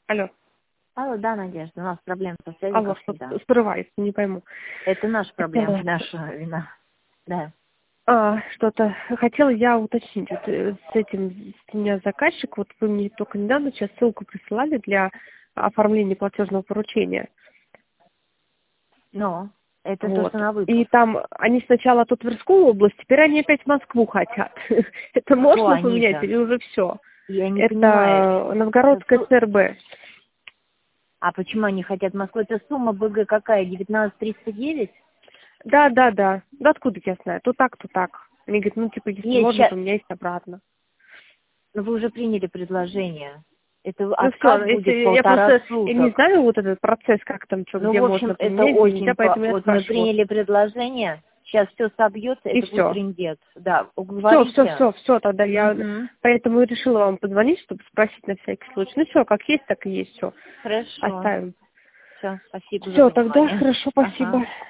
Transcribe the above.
Алло. Алло, да, Надежда, у нас проблема со связью, Алло, как что всегда. срывается, не пойму. Это наша проблема, Это, наша вина. Да. что-то хотела я уточнить. Вот с этим у меня заказчик, вот вы мне только недавно сейчас ссылку присылали для оформления платежного поручения. Но это то, Вот. что на И выпуск. там они сначала тут Тверскую область, теперь они опять Москву хотят. Это Кто можно поменять они-то? или уже все? Я не понимаю. Это Новгородская ЦРБ. А почему они хотят Москву? Это сумма БГ какая? 19,309? Да. Да откуда я знаю? То так, то так. Они говорят, ну типа, если Нет, можно, сейчас... то у меня есть обратно. Вы уже приняли предложение. Это Ну все, откат если будет я 1,5 просто я не суток. знаю вот этот процесс, как там что, Ну, где в можно общем, это поменять, где нельзя, очень... поэтому я Вот мы спрашиваю. приняли предложение, сейчас все собьется, И это будет все. трындец. Да, Все, уговорите. тогда я Угу. поэтому и решила вам позвонить, чтобы спросить на всякий случай. Ну все, как есть, так и есть, все. Хорошо. Оставим. Все, спасибо за Все, тогда понимание. хорошо, Ага. спасибо.